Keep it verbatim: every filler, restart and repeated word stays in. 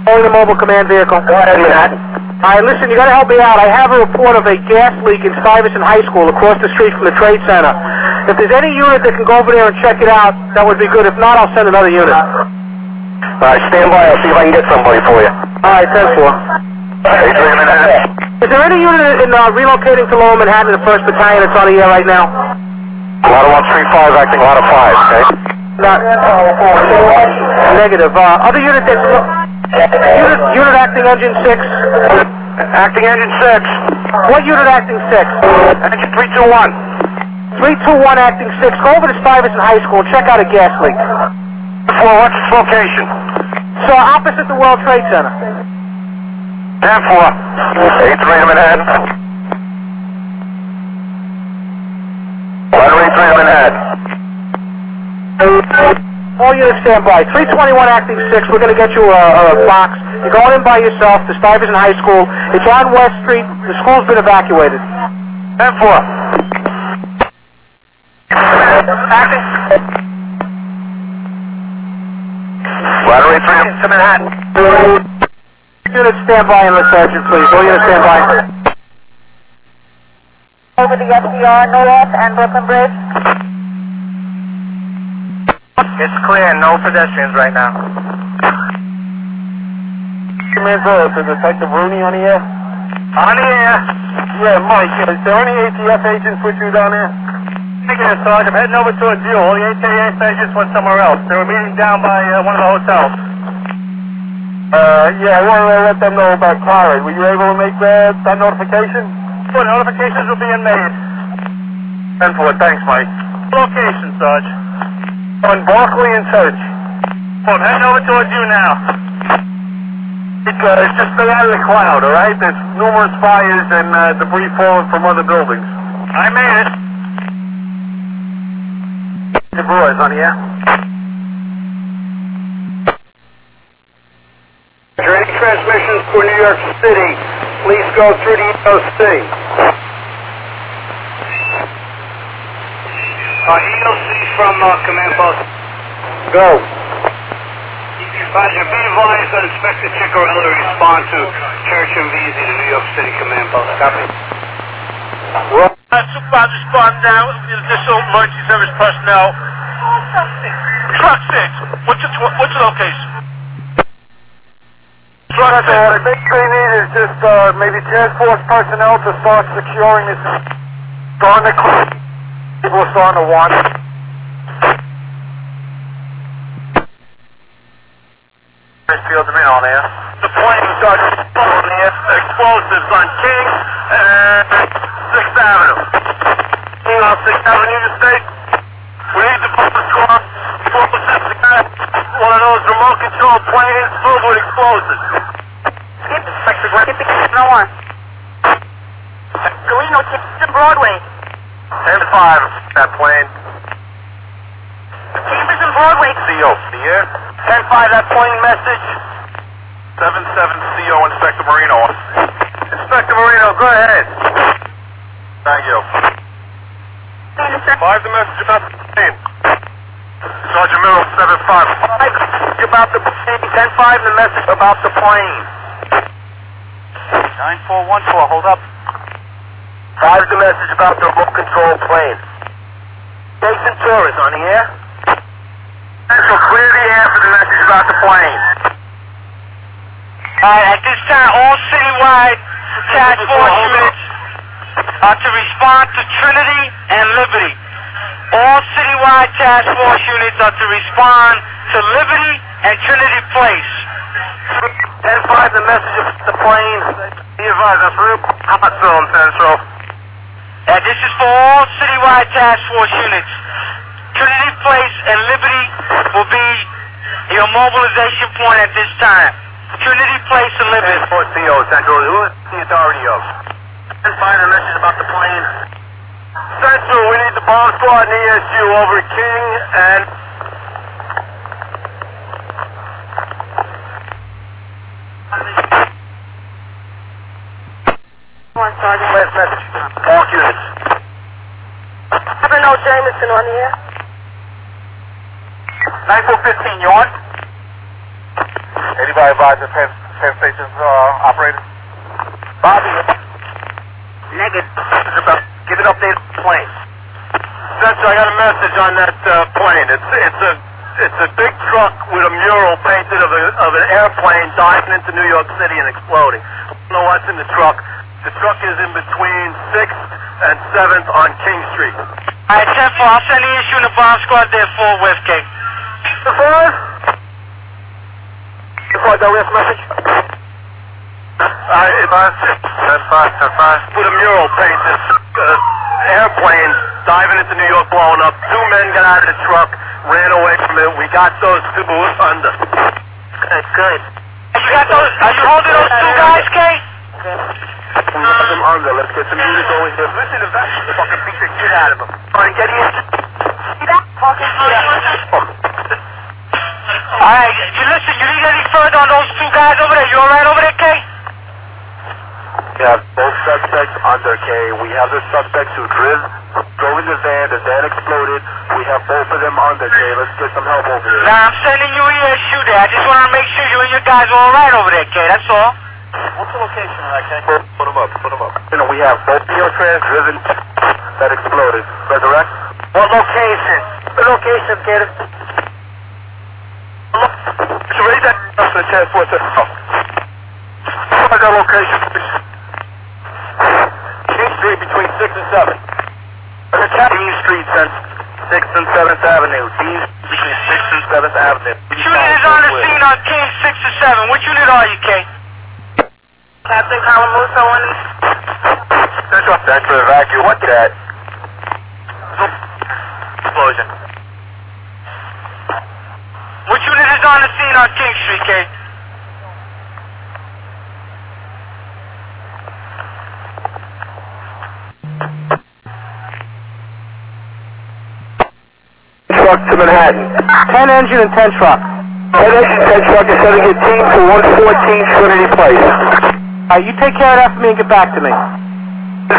Only the mobile command vehicle. Go ahead, Manhattan. All right, listen, you got to help me out. I have a report of a gas leak in Stuyvesant High School across the street from the Trade Center. If there's any unit that can go over there and check it out, that would be good. If not, I'll send another unit. All right, stand by. I'll see if I can get somebody for you. All right, ten four. eight three Manhattan. Is there any unit in uh, relocating to Lower Manhattan in the first Battalion that's on the air right now? A lot of one three five acting a lot of five, okay? Not, negative. Uh, other unit that's... Unit, unit acting engine six. Acting engine six. What unit acting six? Engine three two one. three two one acting six. Go over to Stuyvesant High School and check out a gas leak. four, what's its location? So opposite the World Trade Center. ten four. eight three Manhattan. one eight three Manhattan. All units stand by. three twenty-one acting six. We're going to get you a, a box. You're going in by yourself to Stuyvesant High School. It's on West Street. The school's been evacuated. ten four. Acting. one eight three to Manhattan. Units stand by and the sergeant, please. All units stand by. Over the S D R North and Brooklyn Bridge. It's clear, no pedestrians right now. Command Zero to Detective Rooney on the air. On the air. Yeah, Mike, is there any A T F agents with you down there? Negative, Sergeant. I'm heading over to a duel. The A T F agents went somewhere else. They were meeting down by uh, one of the hotels. Uh, yeah, I want to let them know about Clara. Were you able to make that, that notification? Well, notifications are being made. ten four, thanks, Mike. Location, Sarge. On Barkley and Church. Well, I'm heading over towards you now. It's, uh, it's just stay out of the cloud, all right? There's numerous fires and uh, debris falling from other buildings. I made it. The boys on the air. If there are any transmissions for New York City, please go through the E O C. Uh, E O C from uh, Command Post. Go. Roger, be advised that Inspector Chicorella to respond to Church and Vesey, the New York City Command Post. Copy. Well, Uh, supervisor respond now. Additional emergency service personnel. Truck six. What's the tw what's the location? Truck that's six. all. The big thing need is just uh, maybe task force personnel to start securing this. Starting to clear. People are starting to want. Field to me on there. The plane starts exploding here. Explosives on King and sixth Avenue. King on sixth Avenue, you state. We need the bumper score. One of those remote control planes filled with explosives. Skip, skip the no one. Galeno, to Broadway. ten five, that plane. Chambers and Broadway. C O, the air. ten five, that plane message. seven seven C O, Inspector Marino. Inspector Marino, go ahead. Thank you. Five, the message about the plane. Sergeant Miller, seven five. Five, about the plane. ten five, the message about the plane. nine four one four, hold up. Five, the message about the remote control plane. Jason Torres on the air. Central, clear the air for the message about the plane. Alright, at this time, all citywide task force units are to respond to Trinity and Liberty. All citywide task force units are to respond to Liberty and Trinity Place. ten five, the message of the plane. Be advised, that's real hot zone, Central. And this is for all citywide task force units. Trinity Place and Liberty will be your mobilization point at this time. Trinity Place and Liberty. ten four C O, Central. Who is the authority of? ten five, the message about the plane. Central, we need the bomb squad and E S U over King and... One Sergeant. Last message. All units. Ever know Jameson on the air? nine four fifteen, you on? Anybody advise the Penn, Penn Station's uh, operator? Bobby. Negative. Give an update on the plane. Spencer, I got a message on that uh, plane. It's it's a it's a big truck with a mural painted of a of an airplane diving into New York City and exploding. I don't know what's in the truck. The truck is in between sixth and seventh on King Street. All right, ten four, I'll send the issue in the bomb squad there for West K. The four? The four, that last message? Alright, it's ten five, ten five. With a mural painted, uh, airplane diving into New York, blowing up. Two men got out of the truck, ran away from it. We got those two under. Good, good. You got those, are you holding those two guys, Kay? We got them under. Let's get some units over here. Listen to that. Fucking beat the shit out of them. Alright, get in. See that? Fucking Alright, you listen, you need any further on those two guys over there? You alright over there, Kay? We have both suspects under, K. We have the suspects who drove, drove in the van. The van exploded. We have both of them under, K. Let's get some help over here. Now, I'm sending you an issue there. I just want to make sure you and your guys are alright over there, Kay. That's all. What's the location of that, K? Put, put them up, put them up. You know, we have both Neotrans driven that exploded. Resurrect? What location? The location, K. So read that up to the transport system. Find that location, please. King Street between sixth and seventh. Dean Street since sixth and seventh Avenue. Dean between sixth and seventh Avenue. Which unit is on the scene on King six or seven? Which unit are you, Kay? Captain Calamuso on this. Central, Central evacuate. What that? Explosion. Which unit is on the scene on King Street, Kay? Truck to Manhattan. ten engine and ten truck. ten engine, ten truck is sending a team to one fourteen Trinity Place. Alright, you take care of that for me and get back to me.